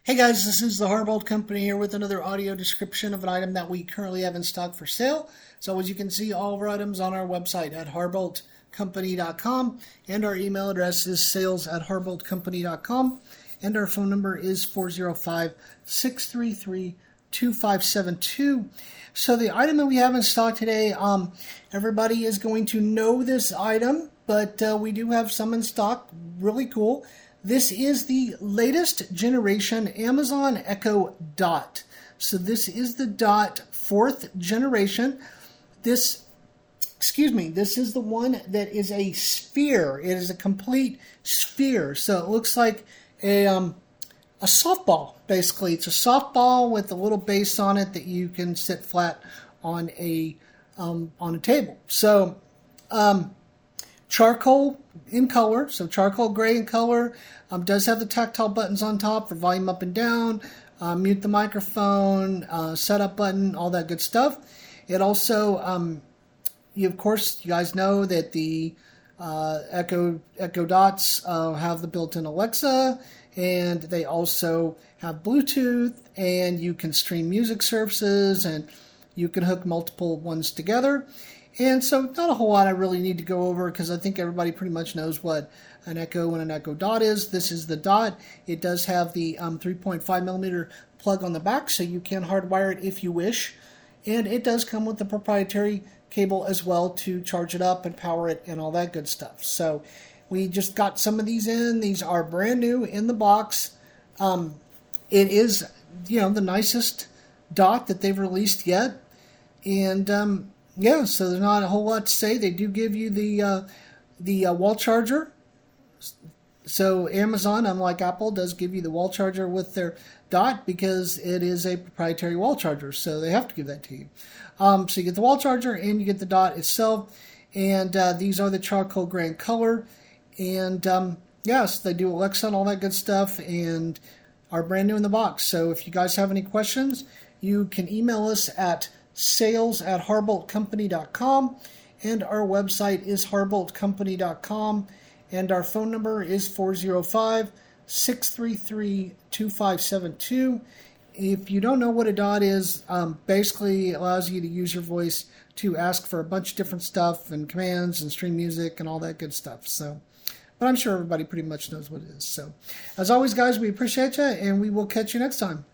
Hey guys, this is the Harbolt Company here with another audio description of an item that we currently have in stock for sale. So as you can see, all of our items on our website at harboltcompany.com, and our email address is sales@harboltcompany.com, and our phone number is 405-633-2572. So the item that we have in stock today, everybody is going to know this item, but we do have some in stock. Really cool. This is the latest generation Amazon Echo Dot. So this is the Dot 4th generation. This is the one that is a sphere. It is a complete sphere. So it looks like a softball, basically. It's a softball with a little base on it that you can sit flat on a table. So charcoal in color, so charcoal gray in color. Does have the tactile buttons on top for volume up and down, mute the microphone, setup button, all that good stuff. It also, you guys know that the Echo Dots have the built-in Alexa, and they also have Bluetooth, and you can stream music services, and you can hook multiple ones together. And so not a whole lot I really need to go over because I think everybody pretty much knows what an Echo and an Echo Dot is. This is the Dot. It does have the 3.5 millimeter plug on the back, so you can hardwire it if you wish. And it does come with the proprietary cable as well to charge it up and power it and all that good stuff. So we just got some of these in. These are brand new in the box. It is, the nicest Dot that they've released yet. And so there's not a whole lot to say. They do give you the wall charger. So Amazon, unlike Apple, does give you the wall charger with their Dot because it is a proprietary wall charger. So they have to give that to you. So you get the wall charger and you get the Dot itself. And these are the charcoal gray in color. And yes, they do Alexa and all that good stuff and are brand new in the box. So if you guys have any questions, you can email us at sales@harboltcompany.com, and our website is harboltcompany.com, and our phone number is 405-633-2572. If you don't know what a Dot is, basically it allows you to use your voice to ask for a bunch of different stuff and commands and stream music and all that good stuff. So, but I'm sure everybody pretty much knows what it is. So, as always, guys, we appreciate you, and we will catch you next time.